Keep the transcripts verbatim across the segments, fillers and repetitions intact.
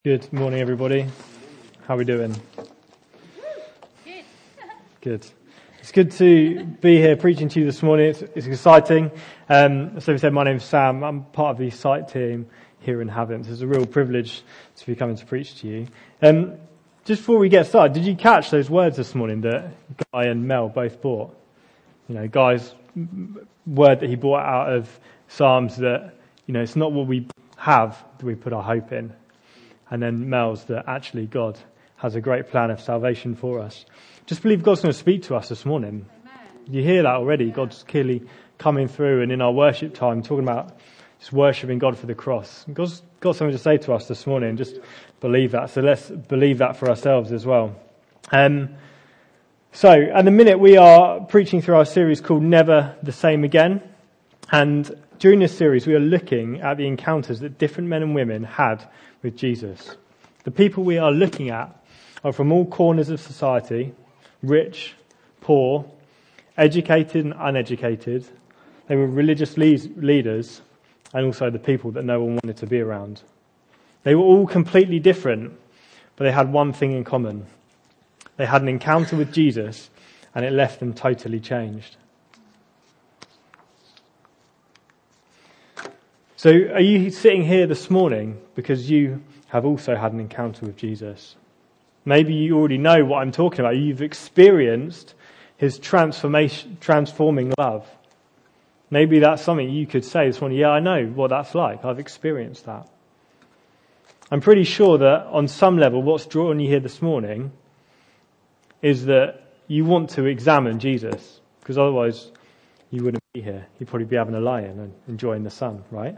Good morning, everybody. How are we doing? Good. Good. It's good to be here preaching to you this morning. It's, it's exciting. Um, so we said, my name's Sam. I'm part of the site team here in Havant. It's a real privilege to be coming to preach to you. Um, just before we get started, did you catch those words this morning that Guy and Mel both brought? You know, Guy's word that he brought out of Psalms that, you know, it's not what we have that we put our hope in. And then Mel's that actually God has a great plan of salvation for us. Just believe God's going to speak to us this morning. Amen. You hear that already. Yeah. God's clearly coming through, and in our worship time, talking about just worshipping God for the cross. God's got something to say to us this morning. Just believe that. So let's believe that for ourselves as well. Um, so at the minute we are preaching through our series called Never the Same Again. And during this series we are looking at the encounters that different men and women had with Jesus. The people we are looking at are from all corners of society, rich, poor, educated and uneducated. They were religious leaders and also the people that no one wanted to be around. They were all completely different, but they had one thing in common. They had an encounter with Jesus and it left them totally changed. So are you sitting here this morning because you have also had an encounter with Jesus? Maybe you already know what I'm talking about. You've experienced his transformation, transforming love. Maybe that's something you could say this morning. Yeah, I know what that's like. I've experienced that. I'm pretty sure that on some level what's drawn you here this morning is that you want to examine Jesus, because otherwise you wouldn't be here. You'd probably be having a lie-in and enjoying the sun, right?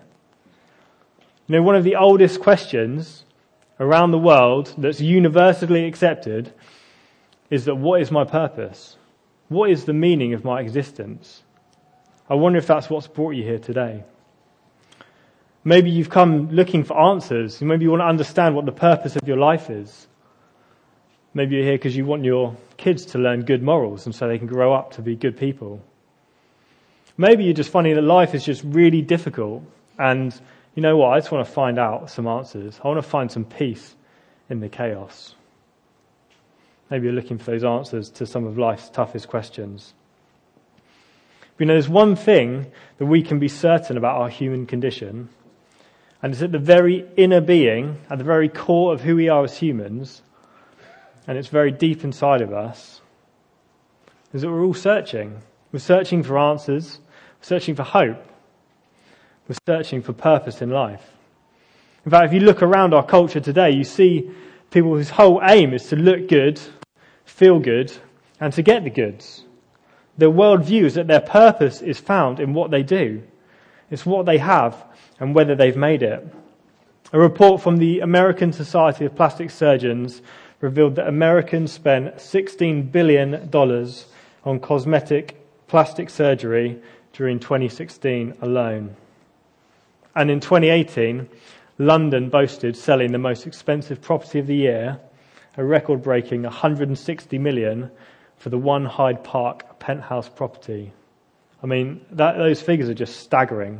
You know, one of the oldest questions around the world that's universally accepted is that what is my purpose? What is the meaning of my existence? I wonder if that's what's brought you here today. Maybe you've come looking for answers. Maybe you want to understand what the purpose of your life is. Maybe you're here because you want your kids to learn good morals and so they can grow up to be good people. Maybe you're just finding that life is just really difficult, and you know what, I just want to find out some answers. I want to find some peace in the chaos. Maybe you're looking for those answers to some of life's toughest questions. But you know, there's one thing that we can be certain about our human condition, and it's at the very inner being, at the very core of who we are as humans, and it's very deep inside of us, is that we're all searching. We're searching for answers. We're searching for hope. We're searching for purpose in life. In fact, if you look around our culture today, you see people whose whole aim is to look good, feel good, and to get the goods. Their worldview is that their purpose is found in what they do. It's what they have and whether they've made it. A report from the American Society of Plastic Surgeons revealed that Americans spent sixteen billion dollars on cosmetic plastic surgery during twenty sixteen alone. And in twenty eighteen, London boasted selling the most expensive property of the year, a record-breaking one hundred sixty million dollars for the One Hyde Park penthouse property. I mean, that, those figures are just staggering.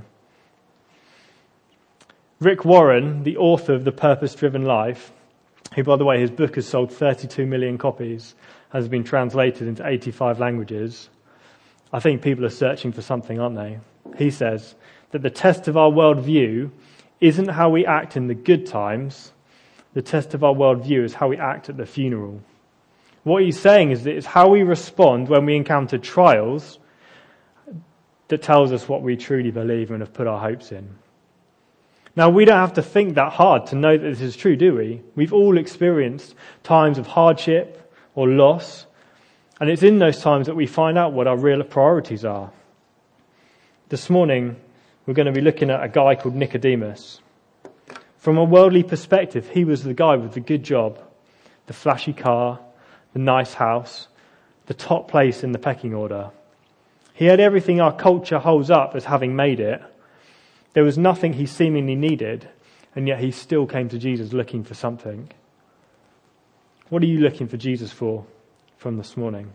Rick Warren, the author of The Purpose-Driven Life, who, by the way, his book has sold thirty-two million copies, has been translated into eighty-five languages. I think people are searching for something, aren't they? He says that the test of our worldview isn't how we act in the good times. The test of our worldview is how we act at the funeral. What he's saying is that it's how we respond when we encounter trials that tells us what we truly believe and have put our hopes in. Now, we don't have to think that hard to know that this is true, do we? We've all experienced times of hardship or loss, and it's in those times that we find out what our real priorities are. This morning, we're going to be looking at a guy called Nicodemus. From a worldly perspective, he was the guy with the good job, the flashy car, the nice house, the top place in the pecking order. He had everything our culture holds up as having made it. There was nothing he seemingly needed, and yet he still came to Jesus looking for something. What are you looking for Jesus for from this morning?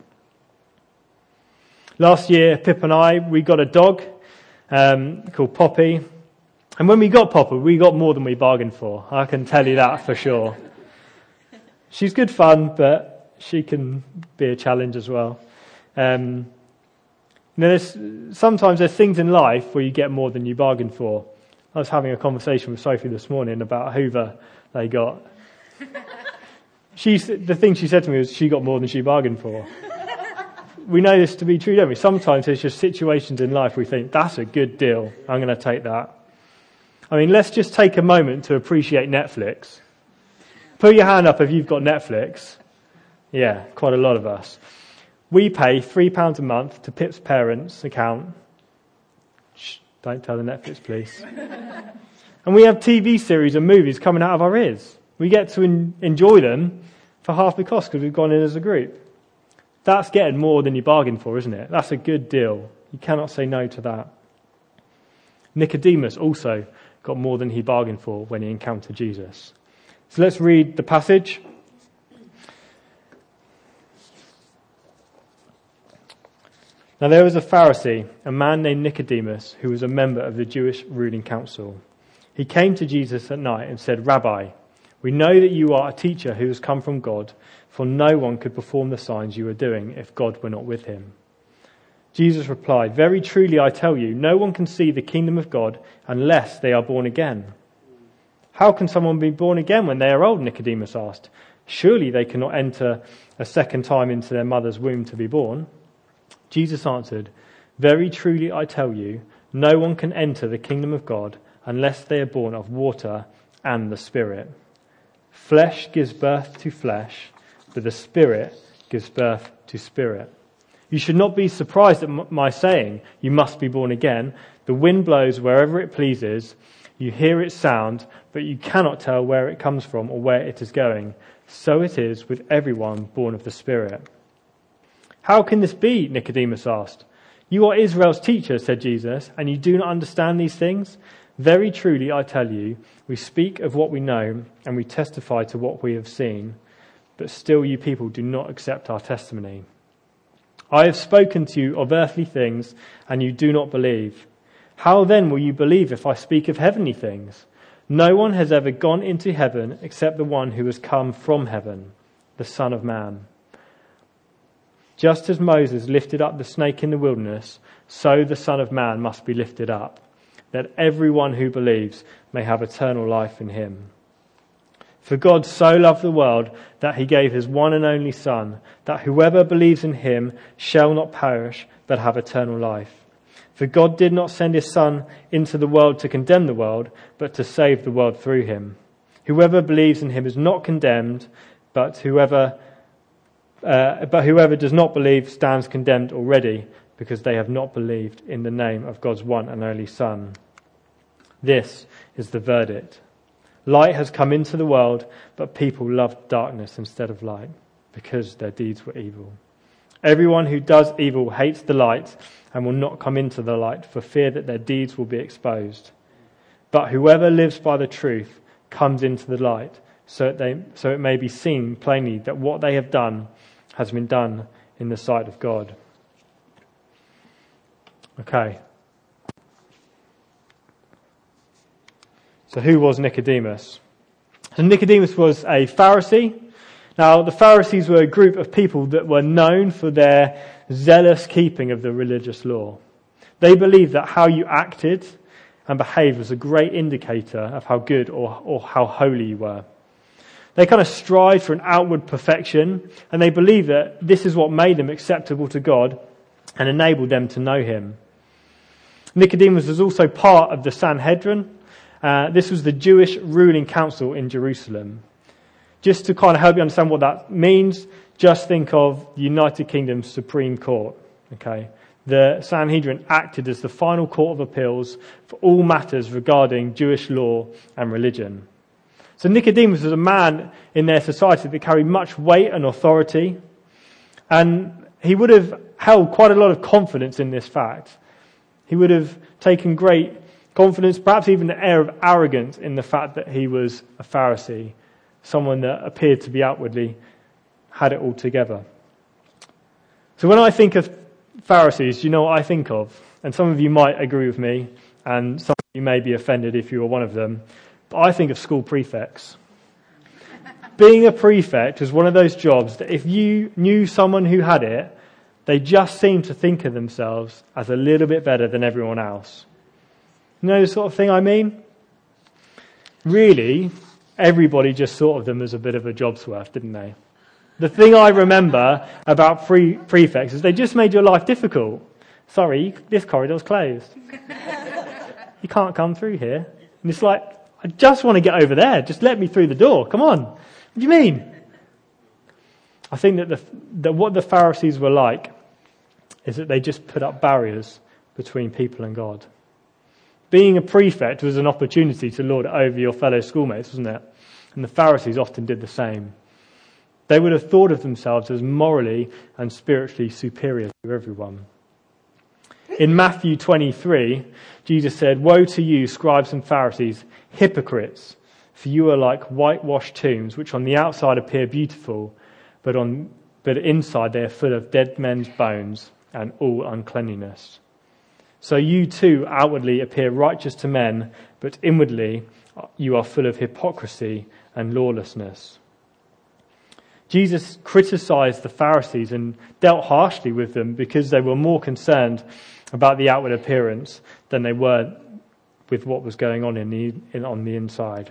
Last year, Pip and I, we got a dog um, called Poppy. And when we got Popper, we got more than we bargained for. I can tell you that for sure. She's good fun, but she can be a challenge as well. Um, you know, there's, sometimes there's things in life where you get more than you bargained for. I was having a conversation with Sophie this morning about a Hoover they got. She's, the thing she said to me was she got more than she bargained for. We know this to be true, don't we? Sometimes there's just situations in life we think, that's a good deal, I'm going to take that. I mean, let's just take a moment to appreciate Netflix. Put your hand up if you've got Netflix. Yeah, quite a lot of us. We pay three pounds a month to Pip's parents' account. Shh, don't tell the Netflix, please. And we have T V series and movies coming out of our ears. We get to en- enjoy them for half the cost because we've gone in as a group. That's getting more than you bargained for, isn't it? That's a good deal. You cannot say no to that. Nicodemus also got more than he bargained for when he encountered Jesus. So let's read the passage. Now there was a Pharisee, a man named Nicodemus, who was a member of the Jewish ruling council. He came to Jesus at night and said, "Rabbi, we know that you are a teacher who has come from God, for no one could perform the signs you are doing if God were not with him." Jesus replied, "Very truly I tell you, no one can see the kingdom of God unless they are born again." "How can someone be born again when they are old?" Nicodemus asked. "Surely they cannot enter a second time into their mother's womb to be born." Jesus answered, "Very truly I tell you, no one can enter the kingdom of God unless they are born of water and the Spirit. Flesh gives birth to flesh, but the Spirit gives birth to spirit. You should not be surprised at my saying, 'You must be born again.' The wind blows wherever it pleases. You hear its sound, but you cannot tell where it comes from or where it is going. So it is with everyone born of the Spirit." "How can this be?" Nicodemus asked. "You are Israel's teacher," said Jesus, "and you do not understand these things? Very truly I tell you, we speak of what we know and we testify to what we have seen, but still you people do not accept our testimony. I have spoken to you of earthly things, and you do not believe. How then will you believe if I speak of heavenly things? No one has ever gone into heaven except the one who has come from heaven, the Son of Man. Just as Moses lifted up the snake in the wilderness, so the Son of Man must be lifted up, that everyone who believes may have eternal life in him. For God so loved the world that he gave his one and only Son, that whoever believes in him shall not perish, but have eternal life. For God did not send his Son into the world to condemn the world, but to save the world through him. Whoever believes in him is not condemned, but whoever uh, but whoever does not believe stands condemned already, because they have not believed in the name of God's one and only Son. This is the verdict. Light has come into the world, but people loved darkness instead of light, because their deeds were evil. Everyone who does evil hates the light and will not come into the light for fear that their deeds will be exposed. But whoever lives by the truth comes into the light, so that they, so it may be seen plainly that what they have done has been done in the sight of God. Okay. So who was Nicodemus? So Nicodemus was a Pharisee. Now, the Pharisees were a group of people that were known for their zealous keeping of the religious law. They believed that how you acted and behaved was a great indicator of how good or, or how holy you were. They kind of strived for an outward perfection, and they believed that this is what made them acceptable to God and enabled them to know him. Nicodemus was also part of the Sanhedrin. Uh, this was the Jewish ruling council in Jerusalem. Just to kind of help you understand what that means, just think of the United Kingdom's Supreme Court. Okay, the Sanhedrin acted as the final court of appeals for all matters regarding Jewish law and religion. So Nicodemus was a man in their society that carried much weight and authority, and he would have held quite a lot of confidence in this fact. He would have taken great confidence, perhaps even an air of arrogance in the fact that he was a Pharisee, someone that appeared to be outwardly had it all together. So when I think of Pharisees, do you know what I think of? And some of you might agree with me, and some of You may be offended if you were one of them, but I think of school prefects. Being a prefect was one of those jobs that if you knew someone who had it, they just seemed to think of themselves as a little bit better than everyone else. You know the sort of thing I mean? Really, everybody just thought of them as a bit of a job's worth, didn't they? The thing I remember about pre- prefects is they just made your life difficult. Sorry, this corridor's closed. You can't come through here. And it's like, I just want to get over there. Just let me through the door. Come on. What do you mean? I think that, the, that what the Pharisees were like is that they just put up barriers between people and God. Being a prefect was an opportunity to lord it over your fellow schoolmates, wasn't it? And the Pharisees often did the same. They would have thought of themselves as morally and spiritually superior to everyone. In Matthew twenty-three, Jesus said, "Woe to you, scribes and Pharisees, hypocrites, for you are like whitewashed tombs, which on the outside appear beautiful, but on but inside they are full of dead men's bones and all uncleanliness. So you too outwardly appear righteous to men, but inwardly you are full of hypocrisy and lawlessness." Jesus criticized the Pharisees and dealt harshly with them because they were more concerned about the outward appearance than they were with what was going on in the, in, on the inside.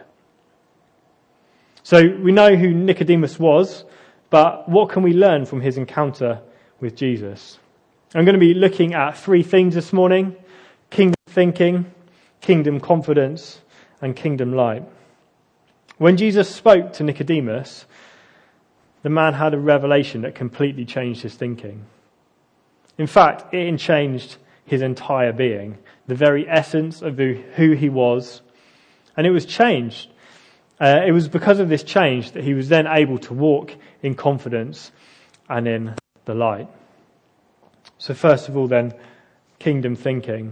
So we know who Nicodemus was, but what can we learn from his encounter with Jesus? I'm going to be looking at three things this morning: kingdom thinking, kingdom confidence, and kingdom light. When Jesus spoke to Nicodemus, the man had a revelation that completely changed his thinking. In fact, it changed his entire being, the very essence of who he was, and it was changed. Uh, it was because of this change that he was then able to walk in confidence and in the light. So first of all then, kingdom thinking.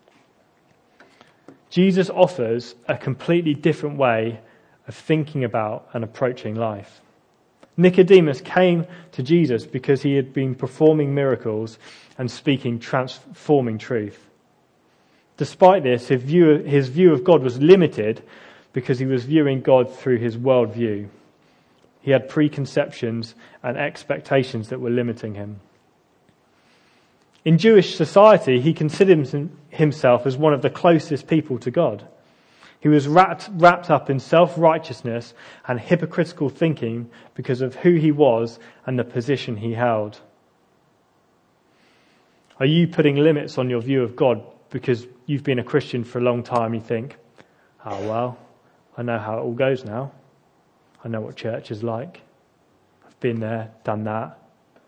Jesus offers a completely different way of thinking about and approaching life. Nicodemus came to Jesus because he had been performing miracles and speaking transforming truth. Despite this, his view, his view of God was limited because he was viewing God through his worldview. He had preconceptions and expectations that were limiting him. In Jewish society, he considered himself as one of the closest people to God. He was wrapped, wrapped up in self-righteousness and hypocritical thinking because of who he was and the position he held. Are you putting limits on your view of God because you've been a Christian for a long time? You think, oh well, I know how it all goes now. I know what church is like. I've been there, done that.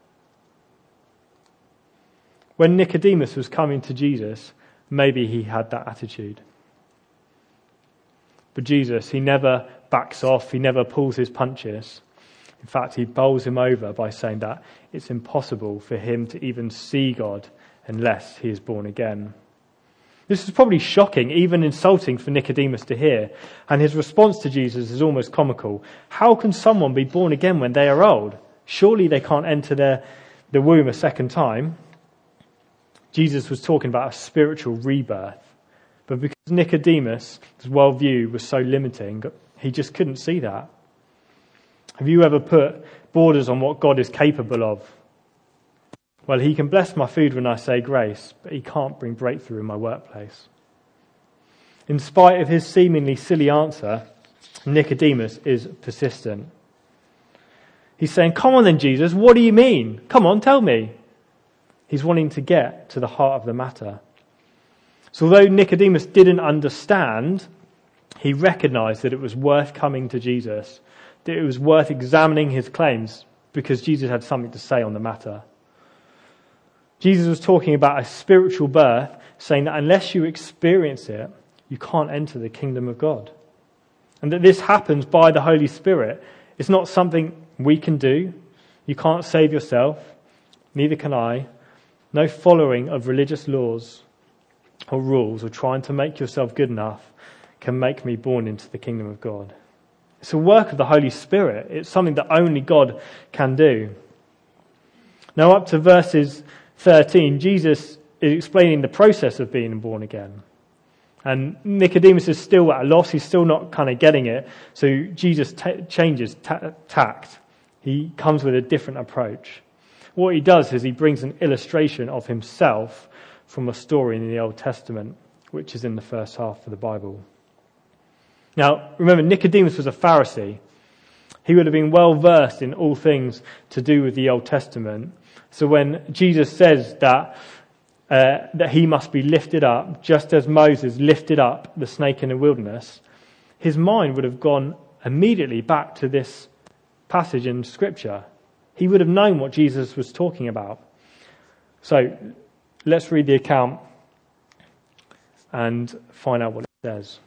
When Nicodemus was coming to Jesus, maybe he had that attitude. But Jesus, he never backs off, he never pulls his punches. In fact, he bowls him over by saying that it's impossible for him to even see God unless he is born again. This is probably shocking, even insulting for Nicodemus to hear, and his response to Jesus is almost comical. How can someone be born again when they are old? Surely they can't enter their, the womb a second time. Jesus was talking about a spiritual rebirth. But because Nicodemus' worldview was so limiting, he just couldn't see that. Have you ever put borders on what God is capable of? Well, he can bless my food when I say grace, but he can't bring breakthrough in my workplace. In spite of his seemingly silly answer, Nicodemus is persistent. He's saying, "Come on then, Jesus, what do you mean? Come on, tell me." He's wanting to get to the heart of the matter. So although Nicodemus didn't understand, he recognized that it was worth coming to Jesus, that it was worth examining his claims because Jesus had something to say on the matter. Jesus was talking about a spiritual birth, saying that unless you experience it, you can't enter the kingdom of God. And that this happens by the Holy Spirit. It's not something we can do. You can't save yourself. Neither can I. No following of religious laws or rules or trying to make yourself good enough can make me born into the kingdom of God. It's a work of the Holy Spirit. It's something that only God can do. Now up to verses thirteen, Jesus is explaining the process of being born again. And Nicodemus is still at a loss. He's still not kind of getting it. So Jesus t- changes t- tact. He comes with a different approach. What he does is he brings an illustration of himself from a story in the Old Testament, which is in the first half of the Bible. Now, remember, Nicodemus was a Pharisee. He would have been well versed in all things to do with the Old Testament. So when Jesus says that uh, that he must be lifted up, just as Moses lifted up the snake in the wilderness, his mind would have gone immediately back to this passage in Scripture. He would have known what Jesus was talking about. So let's read the account and find out what it says.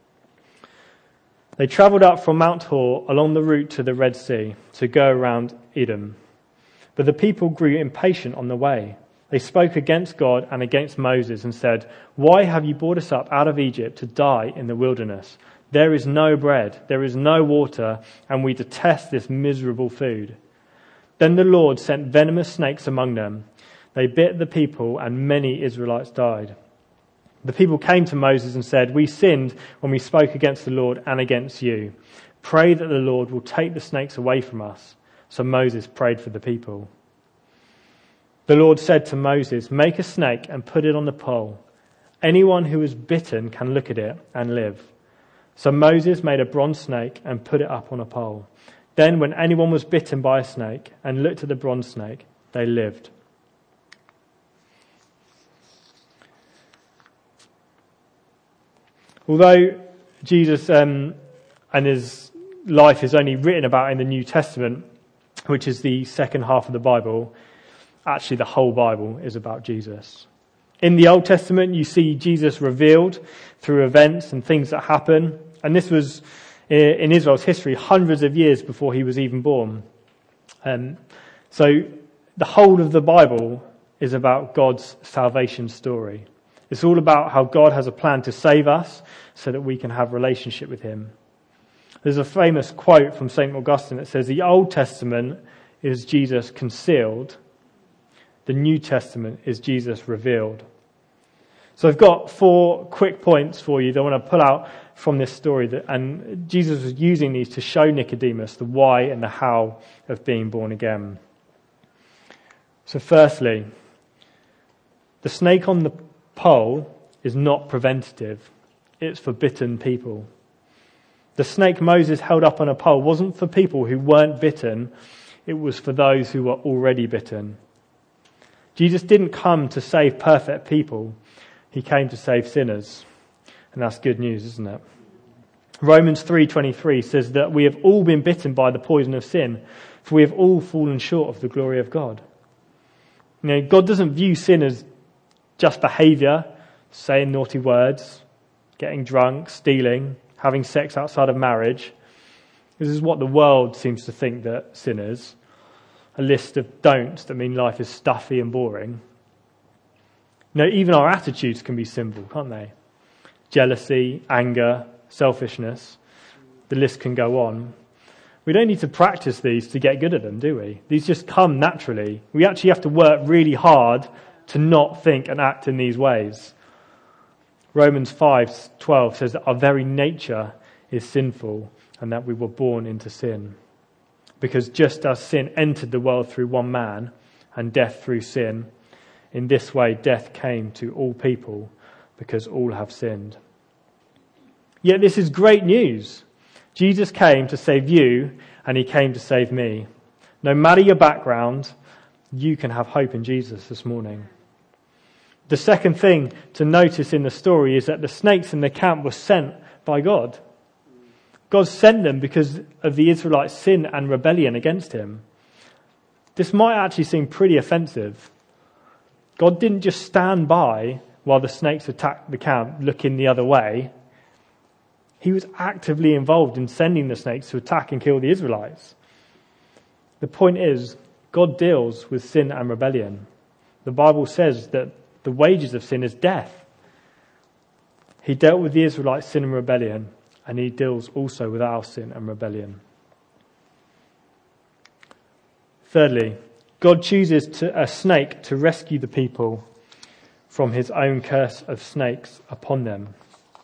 They travelled up from Mount Hor along the route to the Red Sea to go around Edom. But the people grew impatient on the way. They spoke against God and against Moses and said, "Why have you brought us up out of Egypt to die in the wilderness? There is no bread, there is no water, and we detest this miserable food." Then the Lord sent venomous snakes among them. They bit the people, and many Israelites died. The people came to Moses and said, "We sinned when we spoke against the Lord and against you. Pray that the Lord will take the snakes away from us." So Moses prayed for the people. The Lord said to Moses, "Make a snake and put it on the pole. Anyone who is bitten can look at it and live." So Moses made a bronze snake and put it up on a pole. Then when anyone was bitten by a snake and looked at the bronze snake, they lived. Although Jesus um, and his life is only written about in the New Testament, which is the second half of the Bible, actually the whole Bible is about Jesus. In the Old Testament, you see Jesus revealed through events and things that happen. And this was in Israel's history hundreds of years before he was even born. Um, so the whole of the Bible is about God's salvation story. It's all about how God has a plan to save us so that we can have a relationship with him. There's a famous quote from Saint Augustine that says, "The Old Testament is Jesus concealed. The New Testament is Jesus revealed." So I've got four quick points for you that I want to pull out from this story. That, and Jesus was using these to show Nicodemus the why and the how of being born again. So firstly, the snake on the pole is not preventative. It's for bitten people. The snake Moses held up on a pole wasn't for people who weren't bitten. It was for those who were already bitten. Jesus didn't come to save perfect people. He came to save sinners. And that's good news, isn't it? Romans three twenty-three says that we have all been bitten by the poison of sin, for we have all fallen short of the glory of God. You know, God doesn't view sin as just behaviour, saying naughty words, getting drunk, stealing, having sex outside of marriage. This is what the world seems to think that sin is. A list of don'ts that mean life is stuffy and boring. You know, even our attitudes can be sinful, can't they? Jealousy, anger, selfishness. The list can go on. We don't need to practice these to get good at them, do we? These just come naturally. We actually have to work really hard to not think and act in these ways. Romans five twelve says that our very nature is sinful and that we were born into sin. Because just as sin entered the world through one man and death through sin, in this way death came to all people because all have sinned. Yet this is great news. Jesus came to save you and he came to save me. No matter your background, you can have hope in Jesus this morning. The second thing to notice in the story is that the snakes in the camp were sent by God. God sent them because of the Israelites' sin and rebellion against him. This might actually seem pretty offensive. God didn't just stand by while the snakes attacked the camp looking the other way. He was actively involved in sending the snakes to attack and kill the Israelites. The point is, God deals with sin and rebellion. The Bible says that the wages of sin is death. He dealt with the Israelites' sin and rebellion, and he deals also with our sin and rebellion. Thirdly, God chooses to, a snake to rescue the people from his own curse of snakes upon them.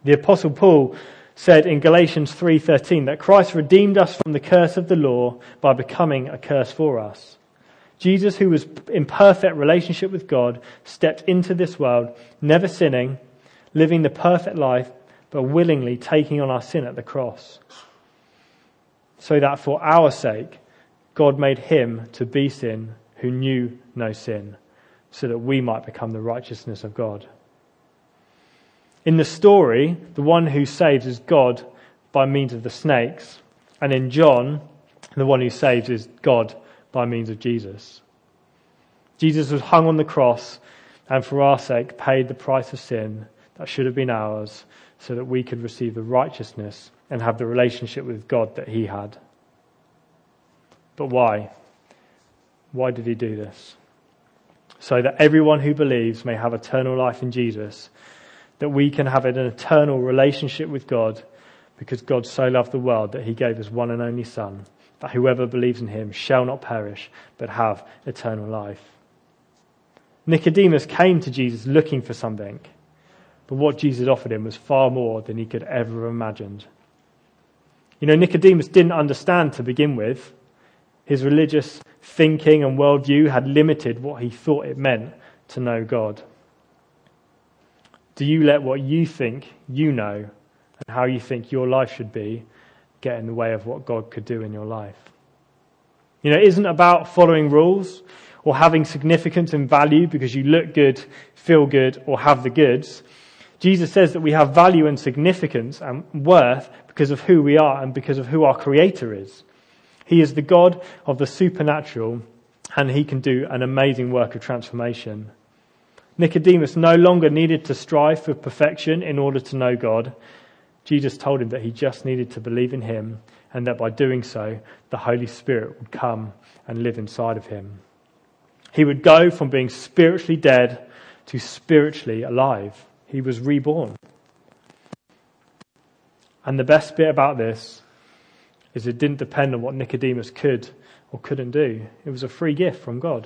The Apostle Paul said in Galatians three thirteen that Christ redeemed us from the curse of the law by becoming a curse for us. Jesus, who was in perfect relationship with God, stepped into this world, never sinning, living the perfect life, but willingly taking on our sin at the cross. So that for our sake, God made him to be sin who knew no sin, so that we might become the righteousness of God. In the story, the one who saves is God by means of the snakes, and in John, the one who saves is God by means of Jesus. Jesus was hung on the cross and for our sake paid the price of sin that should have been ours, so that we could receive the righteousness and have the relationship with God that he had. But why? Why did he do this? So that everyone who believes may have eternal life in Jesus, that we can have an eternal relationship with God, because God so loved the world that he gave his one and only Son, that whoever believes in him shall not perish, but have eternal life. Nicodemus came to Jesus looking for something, but what Jesus offered him was far more than he could ever have imagined. You know, Nicodemus didn't understand to begin with. His religious thinking and worldview had limited what he thought it meant to know God. Do you let what you think you know and how you think your life should be get in the way of what God could do in your life? You know, it isn't about following rules or having significance and value because you look good, feel good, or have the goods. Jesus says that we have value and significance and worth because of who we are and because of who our Creator is. He is the God of the supernatural, and he can do an amazing work of transformation. Nicodemus no longer needed to strive for perfection in order to know God. Jesus told him that he just needed to believe in him, and that by doing so, the Holy Spirit would come and live inside of him. He would go from being spiritually dead to spiritually alive. He was reborn. And the best bit about this is it didn't depend on what Nicodemus could or couldn't do. It was a free gift from God.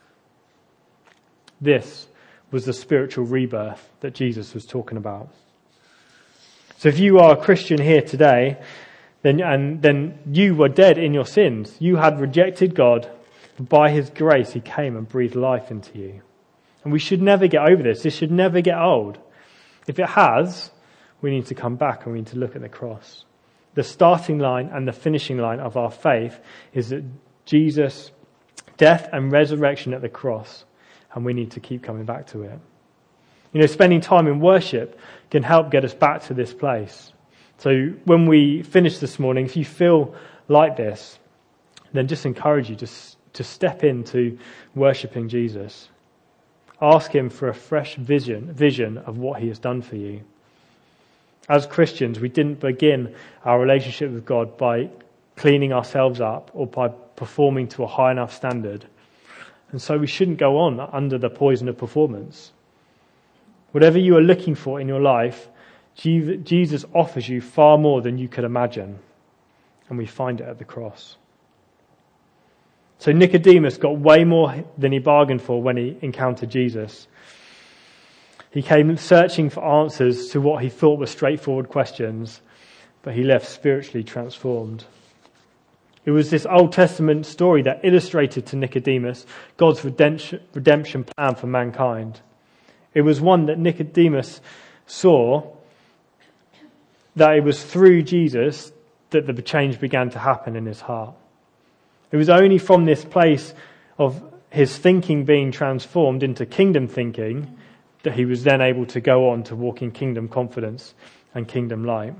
This was the spiritual rebirth that Jesus was talking about. So if you are a Christian here today, then and then you were dead in your sins. You had rejected God. By his grace, he came and breathed life into you. And we should never get over this. This should never get old. If it has, we need to come back and we need to look at the cross. The starting line and the finishing line of our faith is that Jesus' death and resurrection at the cross, and we need to keep coming back to it. You know, spending time in worship can help get us back to this place. So when we finish this morning, if you feel like this, then just encourage you to, to step into worshipping Jesus. Ask him for a fresh vision, vision of what he has done for you. As Christians, we didn't begin our relationship with God by cleaning ourselves up or by performing to a high enough standard. And so we shouldn't go on under the poison of performance. Whatever you are looking for in your life, Jesus offers you far more than you could imagine. And we find it at the cross. So Nicodemus got way more than he bargained for when he encountered Jesus. He came searching for answers to what he thought were straightforward questions, but he left spiritually transformed. It was this Old Testament story that illustrated to Nicodemus God's redemption, redemption plan for mankind. It was one that Nicodemus saw, that it was through Jesus that the change began to happen in his heart. It was only from this place of his thinking being transformed into kingdom thinking that he was then able to go on to walk in kingdom confidence and kingdom light.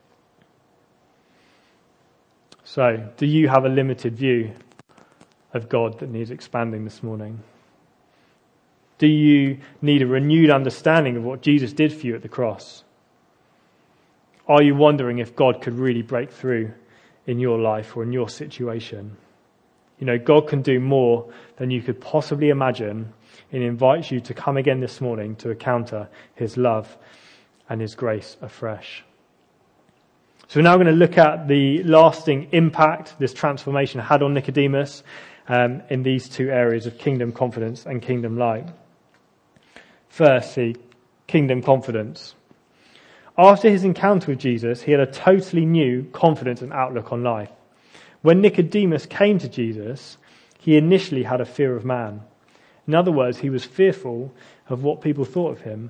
So, do you have a limited view of God that needs expanding this morning? Do you need a renewed understanding of what Jesus did for you at the cross? Are you wondering if God could really break through in your life or in your situation? You know, God can do more than you could possibly imagine, and invites you to come again this morning to encounter his love and his grace afresh. So we're now going to look at the lasting impact this transformation had on Nicodemus um, in these two areas of kingdom confidence and kingdom light. Firstly, kingdom confidence. After his encounter with Jesus, he had a totally new confidence and outlook on life. When Nicodemus came to Jesus, he initially had a fear of man. In other words, he was fearful of what people thought of him.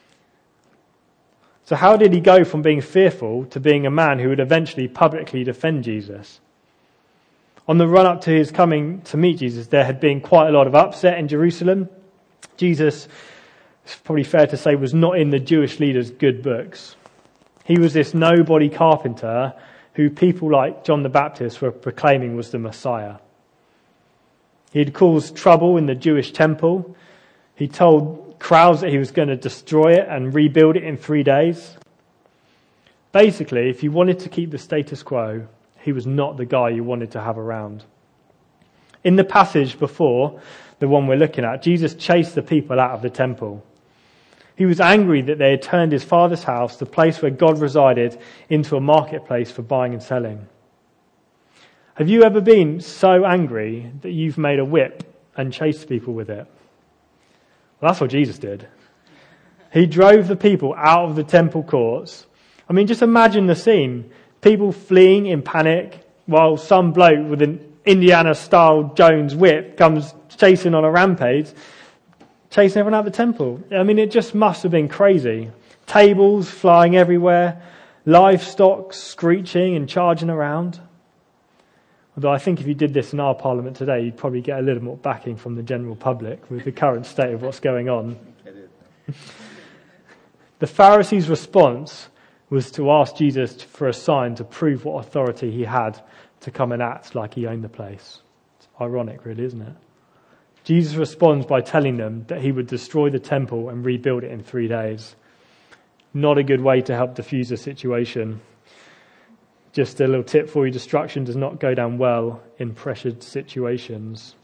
So how did he go from being fearful to being a man who would eventually publicly defend Jesus? On the run-up to his coming to meet Jesus, there had been quite a lot of upset in Jerusalem. Jesus, it's probably fair to say, was not in the Jewish leaders' good books. He was this nobody carpenter who people like John the Baptist were proclaiming was the Messiah. He had caused trouble in the Jewish temple. He told crowds that he was going to destroy it and rebuild it in three days. Basically, if you wanted to keep the status quo, he was not the guy you wanted to have around. In the passage before, the one we're looking at, Jesus chased the people out of the temple. He was angry that they had turned his father's house, the place where God resided, into a marketplace for buying and selling. Have you ever been so angry that you've made a whip and chased people with it? Well, that's what Jesus did. He drove the people out of the temple courts. I mean, just imagine the scene. People fleeing in panic while some bloke with an Indiana-style Jones whip comes chasing on a rampage, chasing everyone out of the temple. I mean, it just must have been crazy. Tables flying everywhere, livestock screeching and charging around. Although I think if you did this in our parliament today, you'd probably get a little more backing from the general public with the current state of what's going on. The Pharisees' response was to ask Jesus for a sign to prove what authority he had to come and act like he owned the place. It's ironic, really, isn't it? Jesus responds by telling them that he would destroy the temple and rebuild it in three days. Not a good way to help diffuse the situation. Just a little tip for you, destruction does not go down well in pressured situations.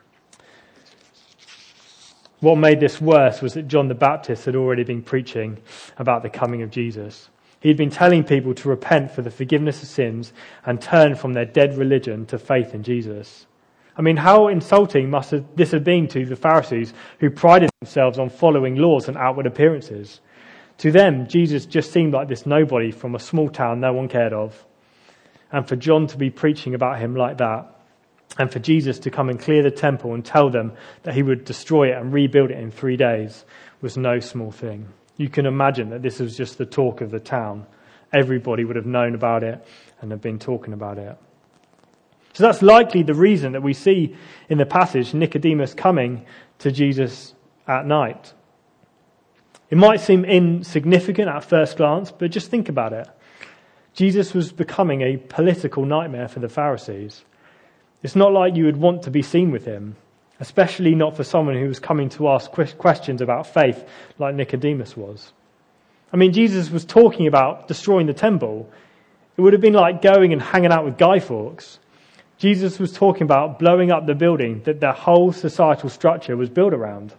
What made this worse was that John the Baptist had already been preaching about the coming of Jesus. He'd been telling people to repent for the forgiveness of sins and turn from their dead religion to faith in Jesus. I mean, how insulting must have this have been to the Pharisees who prided themselves on following laws and outward appearances. To them, Jesus just seemed like this nobody from a small town no one cared of. And for John to be preaching about him like that, and for Jesus to come and clear the temple and tell them that he would destroy it and rebuild it in three days was no small thing. You can imagine that this was just the talk of the town. Everybody would have known about it and have been talking about it. So that's likely the reason that we see in the passage Nicodemus coming to Jesus at night. It might seem insignificant at first glance, but just think about it. Jesus was becoming a political nightmare for the Pharisees. It's not like you would want to be seen with him, especially not for someone who was coming to ask questions about faith like Nicodemus was. I mean, Jesus was talking about destroying the temple. It would have been like going and hanging out with Guy Fawkes. Jesus was talking about blowing up the building that their whole societal structure was built around.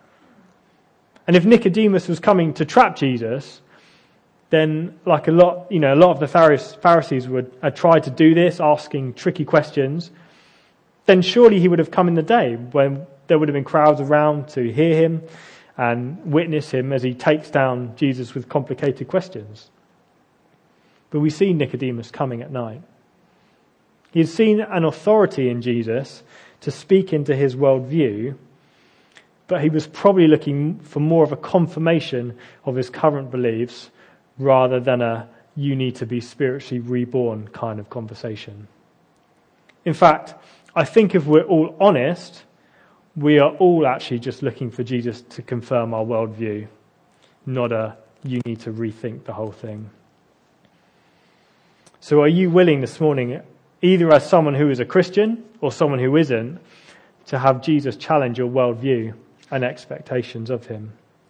And if Nicodemus was coming to trap Jesus, then like a lot, you know, a lot of the Pharisees would have tried to do this, asking tricky questions, then surely he would have come in the day when there would have been crowds around to hear him and witness him as he takes down Jesus with complicated questions. But we see Nicodemus coming at night. He had seen an authority in Jesus to speak into his worldview, but he was probably looking for more of a confirmation of his current beliefs rather than a you need to be spiritually reborn kind of conversation. In fact, I think if we're all honest, we are all actually just looking for Jesus to confirm our worldview, not a you need to rethink the whole thing. So are you willing this morning, either as someone who is a Christian or someone who isn't, to have Jesus challenge your worldview and expectations of him?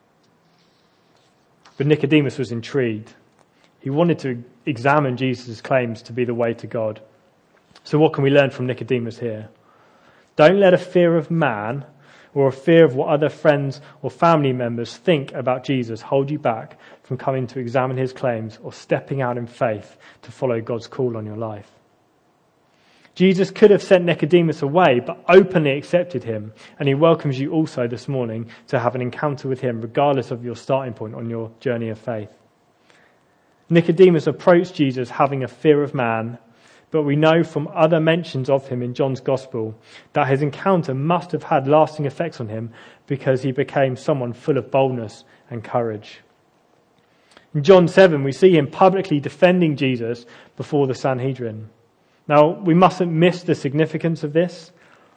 But Nicodemus was intrigued. He wanted to examine Jesus' claims to be the way to God. So what can we learn from Nicodemus here? Don't let a fear of man or a fear of what other friends or family members think about Jesus hold you back from coming to examine his claims or stepping out in faith to follow God's call on your life. Jesus could have sent Nicodemus away, but openly accepted him, and he welcomes you also this morning to have an encounter with him, regardless of your starting point on your journey of faith. Nicodemus approached Jesus having a fear of man, but we know from other mentions of him in John's Gospel that his encounter must have had lasting effects on him because he became someone full of boldness and courage. In John seven, we see him publicly defending Jesus before the Sanhedrin. Now, we mustn't miss the significance of this.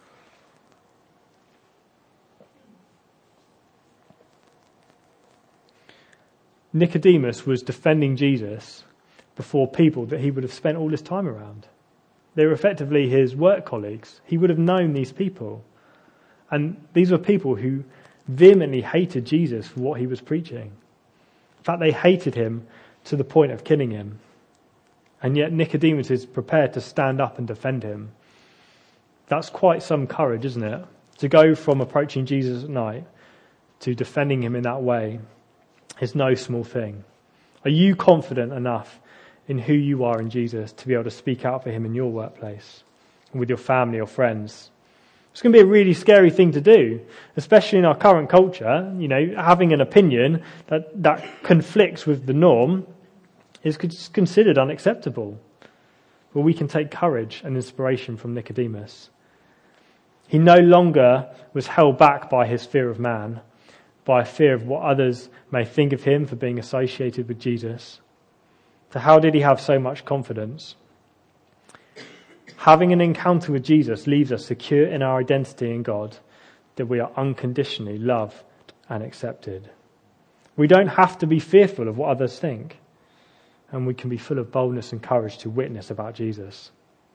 Nicodemus was defending Jesus before people that he would have spent all his time around. They were effectively his work colleagues. He would have known these people. And these were people who vehemently hated Jesus for what he was preaching. In fact, they hated him to the point of killing him. And yet Nicodemus is prepared to stand up and defend him. That's quite some courage, isn't it? To go from approaching Jesus at night to defending him in that way is no small thing. Are you confident enough in who you are in Jesus to be able to speak out for him in your workplace, with your family or friends? It's going to be a really scary thing to do, especially in our current culture. You know, having an opinion that, that conflicts with the norm is considered unacceptable. But we can take courage and inspiration from Nicodemus. He no longer was held back by his fear of man, by a fear of what others may think of him for being associated with Jesus. So how did he have so much confidence? Having an encounter with Jesus leaves us secure in our identity in God, that we are unconditionally loved and accepted. We don't have to be fearful of what others think, and we can be full of boldness and courage to witness about Jesus.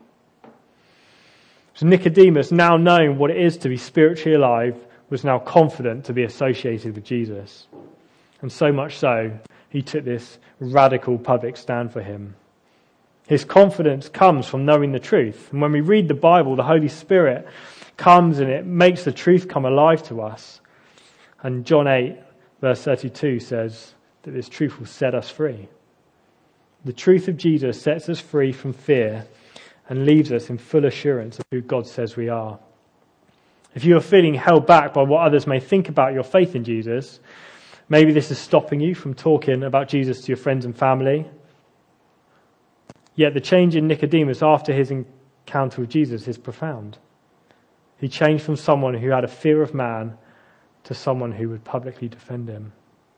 So Nicodemus, now knowing what it is to be spiritually alive, was now confident to be associated with Jesus. And so much so, he took this radical public stand for him. His confidence comes from knowing the truth. And when we read the Bible, the Holy Spirit comes and it makes the truth come alive to us. And John eight, verse thirty-two says that this truth will set us free. The truth of Jesus sets us free from fear and leaves us in full assurance of who God says we are. If you are feeling held back by what others may think about your faith in Jesus, maybe this is stopping you from talking about Jesus to your friends and family. Yet the change in Nicodemus after his encounter with Jesus is profound. He changed from someone who had a fear of man to someone who would publicly defend him.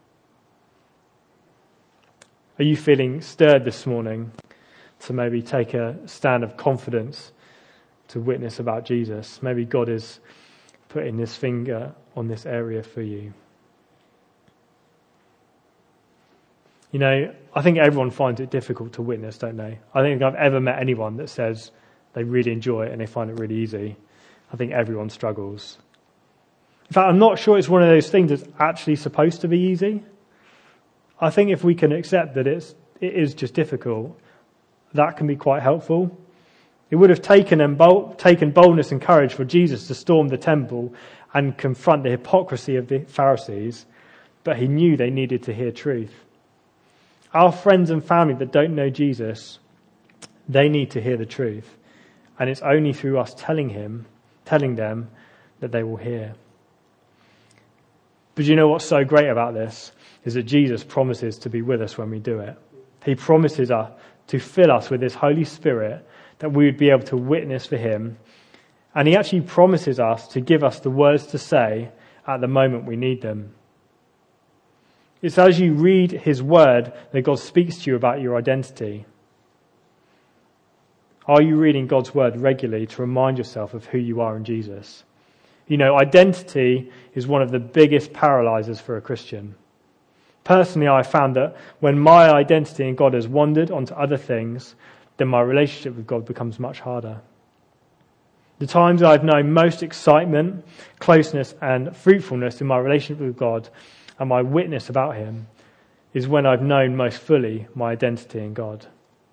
Are you feeling stirred this morning to maybe take a stand of confidence to witness about Jesus? Maybe God is putting his finger on this area for you. You know, I think everyone finds it difficult to witness, don't they? I don't think I've ever met anyone that says they really enjoy it and they find it really easy. I think everyone struggles. In fact, I'm not sure it's one of those things that's actually supposed to be easy. I think if we can accept that it's, it is just difficult, that can be quite helpful. It would have taken, and bold, taken boldness and courage for Jesus to storm the temple and confront the hypocrisy of the Pharisees, but he knew they needed to hear truth. Our friends and family that don't know Jesus, they need to hear the truth. And it's only through us telling him, telling them, that they will hear. But you know what's so great about this? Is that Jesus promises to be with us when we do it. He promises us to fill us with his Holy Spirit, that we would be able to witness for him. And he actually promises us to give us the words to say at the moment we need them. It's as you read his word that God speaks to you about your identity. Are you reading God's word regularly to remind yourself of who you are in Jesus? You know, identity is one of the biggest paralyzers for a Christian. Personally, I found that when my identity in God has wandered onto other things, then my relationship with God becomes much harder. The times I've known most excitement, closeness, and fruitfulness in my relationship with God and my witness about him is when I've known most fully my identity in God.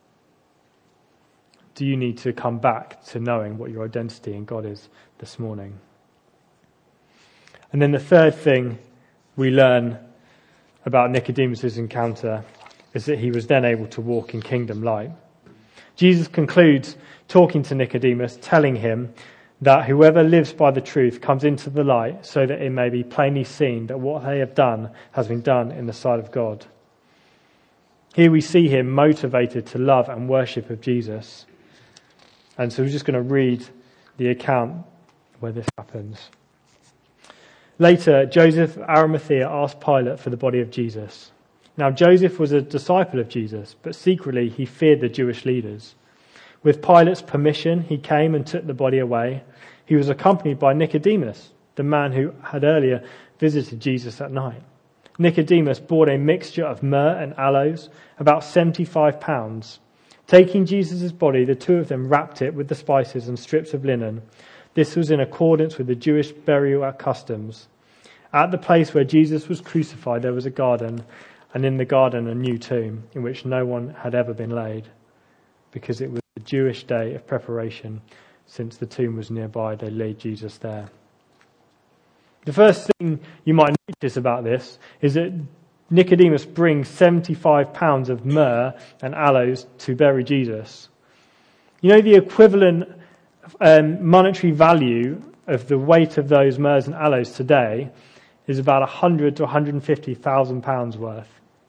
Do you need to come back to knowing what your identity in God is this morning? And then the third thing we learn about Nicodemus' encounter is that he was then able to walk in kingdom light. Jesus concludes talking to Nicodemus, telling him that whoever lives by the truth comes into the light so that it may be plainly seen that what they have done has been done in the sight of God. Here we see him motivated to love and worship of Jesus. And so we're just going to read the account where this happens. Later, Joseph of Arimathea asked Pilate for the body of Jesus. Now Joseph was a disciple of Jesus, but secretly he feared the Jewish leaders. With Pilate's permission, he came and took the body away. He was accompanied by Nicodemus, the man who had earlier visited Jesus at night. Nicodemus bought a mixture of myrrh and aloes, about seventy-five pounds. Taking Jesus' body, the two of them wrapped it with the spices and strips of linen. This was in accordance with the Jewish burial customs. At the place where Jesus was crucified, there was a garden, and in the garden a new tomb, in which no one had ever been laid, because it was the Jewish day of preparation. Since the tomb was nearby, they laid Jesus there. The first thing you might notice about this is that Nicodemus brings seventy-five pounds of myrrh and aloes to bury Jesus. You know, the equivalent um, monetary value of the weight of those myrrhs and aloes today is about one hundred to one hundred fifty thousand pounds worth.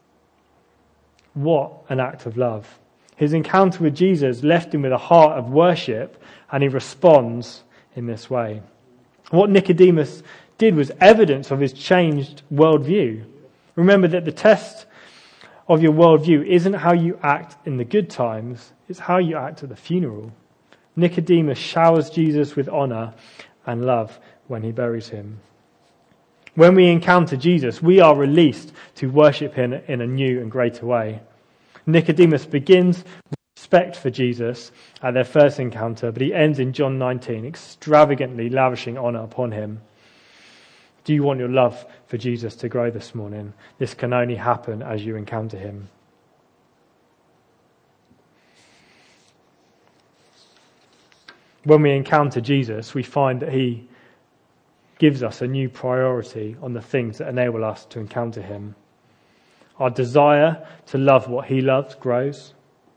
What an act of love. His encounter with Jesus left him with a heart of worship, and he responds in this way. What Nicodemus did was evidence of his changed worldview. Remember that the test of your worldview isn't how you act in the good times, it's how you act at the funeral. Nicodemus showers Jesus with honor and love when he buries him. When we encounter Jesus, we are released to worship him in a new and greater way. Nicodemus begins with respect for Jesus at their first encounter, but he ends in John nineteen, extravagantly lavishing honor upon him. Do you want your love for Jesus to grow this morning? This can only happen as you encounter him. When we encounter Jesus, we find that he gives us a new priority on the things that enable us to encounter him. Our desire to love what he loves grows.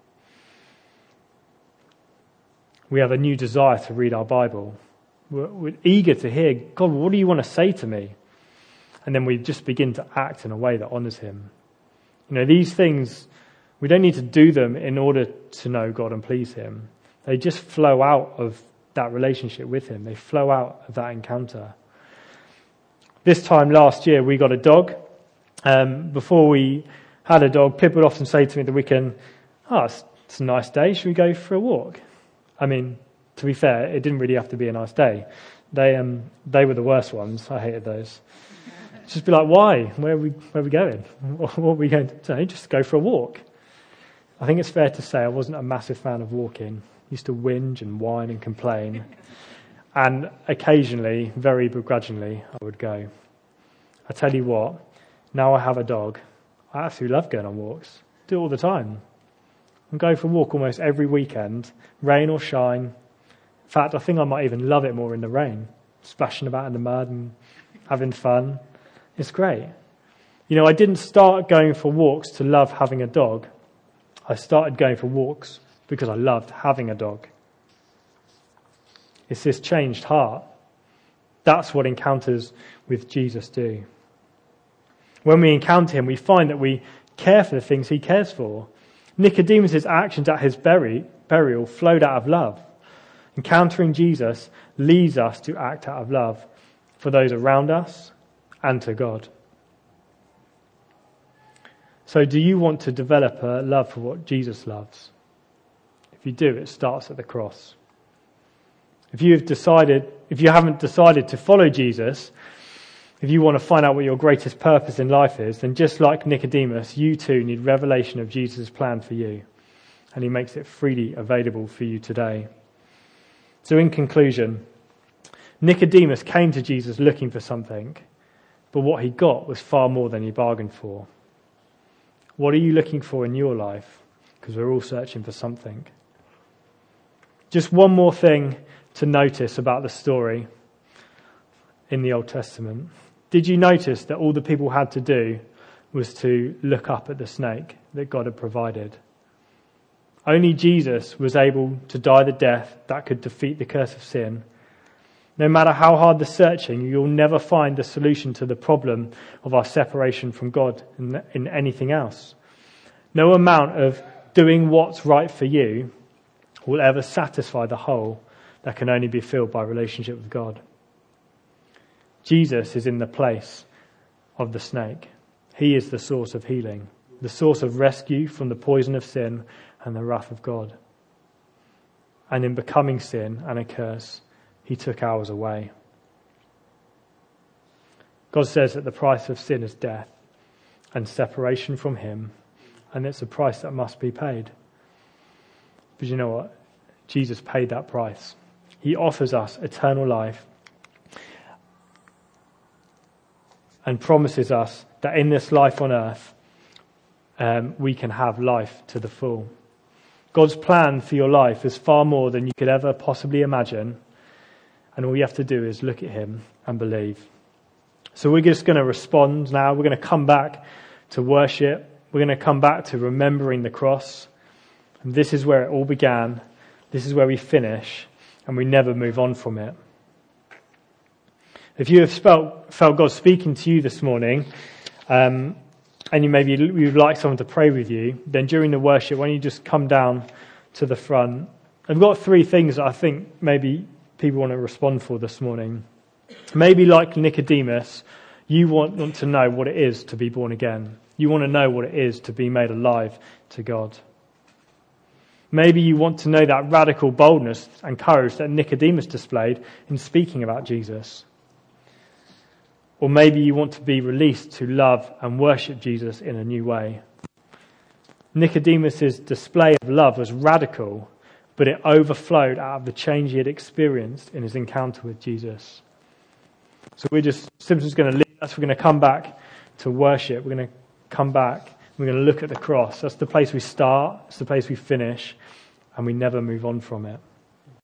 We have a new desire to read our Bible. We're, we're eager to hear, God, what do you want to say to me? And then we just begin to act in a way that honours him. You know, these things, we don't need to do them in order to know God and please him. They just flow out of that relationship with him. They flow out of that encounter. This time last year, we got a dog. Um, before we had a dog, Pip would often say to me at the weekend, oh, it's, it's a nice day, should we go for a walk? I mean, to be fair, it didn't really have to be a nice day. They um, they were the worst ones. I hated those. Just be like, why? Where are we, where are we going? What are we going to do? Just go for a walk. I think it's fair to say I wasn't a massive fan of walking. Used to whinge and whine and complain. And occasionally, very begrudgingly, I would go. I tell you what, now I have a dog, I absolutely love going on walks. Do it all the time. I go for a walk almost every weekend, rain or shine. In fact, I think I might even love it more in the rain, splashing about in the mud and having fun. It's great. You know, I didn't start going for walks to love having a dog. I started going for walks because I loved having a dog. It's this changed heart. That's what encounters with Jesus do. When we encounter him, we find that we care for the things he cares for. Nicodemus' actions at his bury, burial flowed out of love. Encountering Jesus leads us to act out of love for those around us and to God. So do you want to develop a love for what Jesus loves? If you do, it starts at the cross. If you have decided, if you haven't decided to follow Jesus, if you want to find out what your greatest purpose in life is, then just like Nicodemus, you too need revelation of Jesus' plan for you. And he makes it freely available for you today. So in conclusion, Nicodemus came to Jesus looking for something, but what he got was far more than he bargained for. What are you looking for in your life? Because we're all searching for something. Just one more thing to notice about the story in the Old Testament. Did you notice that all the people had to do was to look up at the snake that God had provided? Only Jesus was able to die the death that could defeat the curse of sin. No matter how hard the searching, you'll never find the solution to the problem of our separation from God in, in anything else. No amount of doing what's right for you will ever satisfy the hole that can only be filled by relationship with God. Jesus is in the place of the snake. He is the source of healing, the source of rescue from the poison of sin and the wrath of God. And in becoming sin and a curse, he took ours away. God says that the price of sin is death and separation from him, and it's a price that must be paid. But you know what? Jesus paid that price. He offers us eternal life and promises us that in this life on earth, um, we can have life to the full. God's plan for your life is far more than you could ever possibly imagine, and all you have to do is look at him and believe. So we're just going to respond now. We're going to come back to worship. We're going to come back to remembering the cross. And this is where it all began. This is where we finish, and we never move on from it. If you have felt, felt God speaking to you this morning, um, and you maybe you'd like someone to pray with you, then during the worship, why don't you just come down to the front? I've got three things that I think maybe people want to respond for this morning. Maybe like Nicodemus, you want, want to know what it is to be born again. You want to know what it is to be made alive to God. Maybe you want to know that radical boldness and courage that Nicodemus displayed in speaking about Jesus. Or maybe you want to be released to love and worship Jesus in a new way. Nicodemus's display of love was radical, but it overflowed out of the change he had experienced in his encounter with Jesus. So we're just simply going to leave us. We're going to come back to worship. We're going to come back. We're going to look at the cross. That's the place we start. It's the place we finish. And we never move on from it.